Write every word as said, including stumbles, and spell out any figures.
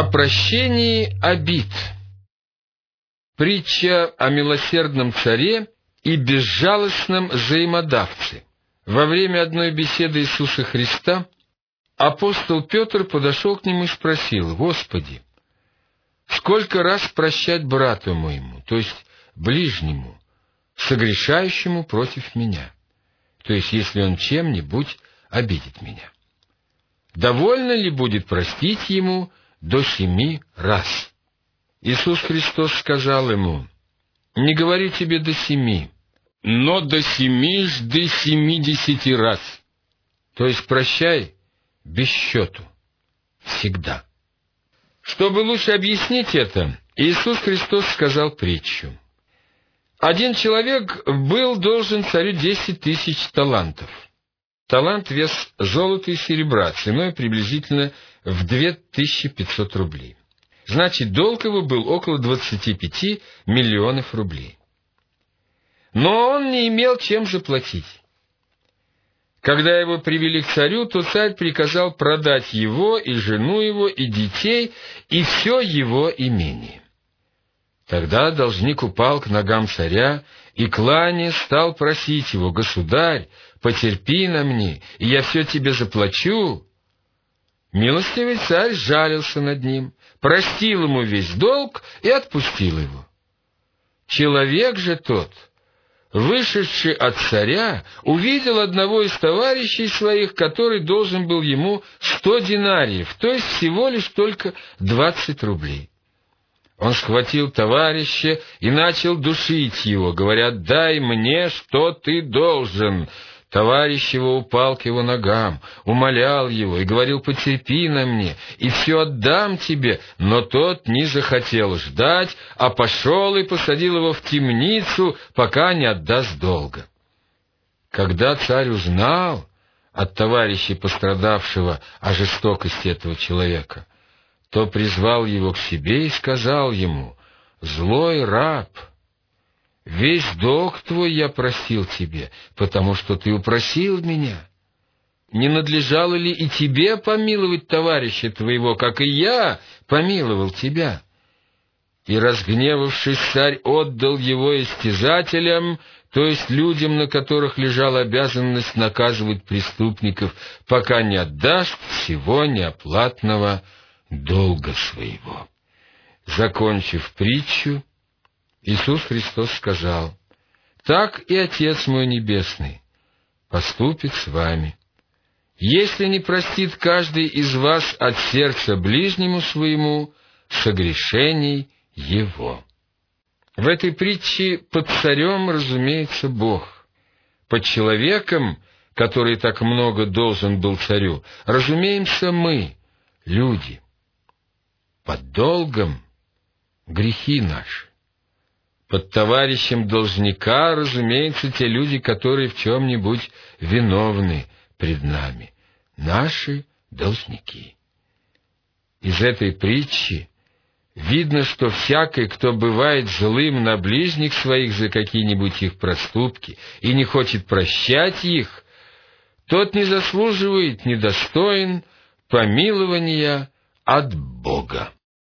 О прощении обид. Притча о милосердном царе и безжалостном взаимодавце. Во время одной беседы Иисуса Христа апостол Петр подошел к нему и спросил: «Господи, сколько раз прощать брату моему, то есть ближнему, согрешающему против меня, то есть если он чем-нибудь обидит меня? Довольно ли будет простить ему до семи раз?» Иисус Христос сказал ему: «Не говорю тебе до семи, но до семи жды семидесяти раз». То есть прощай без счету, всегда. Чтобы лучше объяснить это, Иисус Христос сказал притчу. Один человек был должен царю десять тысяч талантов. Талант — вес золота и серебра, ценой приблизительно в две тысячи пятьсот рублей. Значит, долг его был около двадцати пяти миллионов рублей. Но он не имел чем заплатить. Когда его привели к царю, то царь приказал продать его, и жену его, и детей, и все его имение. Тогда должник упал к ногам царя и, кланяясь, стал просить его: «Государь, потерпи на мне, и я все тебе заплачу». Милостивый царь жалился над ним, простил ему весь долг и отпустил его. Человек же тот, вышедший от царя, увидел одного из товарищей своих, который должен был ему сто динариев, то есть всего лишь только двадцать рублей. Он схватил товарища и начал душить его, говоря: «Дай мне, что ты должен». Товарищ его упал к его ногам, умолял его и говорил: «Потерпи на мне, и все отдам тебе». Но тот не захотел ждать, а пошел и посадил его в темницу, пока не отдаст долга. Когда царь узнал от товарища пострадавшего о жестокости этого человека, то призвал его к себе и сказал ему: «Злой раб, весь долг твой я простил тебе, потому что ты упросил меня. Не надлежало ли и тебе помиловать товарища твоего, как и я помиловал тебя?» И, разгневавшись, царь отдал его истязателям, то есть людям, на которых лежала обязанность наказывать преступников, пока не отдаст всего неоплатного долга своего. Закончив притчу, Иисус Христос сказал: «Так и Отец мой Небесный поступит с вами, если не простит каждый из вас от сердца ближнему своему согрешений его». В этой притче под царем, разумеется, Бог. Под человеком, который так много должен был царю, разумеемся мы, люди. Под долгом — грехи наши. Под товарищем должника, разумеется, те люди, которые в чем-нибудь виновны пред нами, наши должники. Из этой притчи видно, что всякий, кто бывает злым на ближних своих за какие-нибудь их проступки и не хочет прощать их, тот не заслуживает, недостоин помилования от Бога.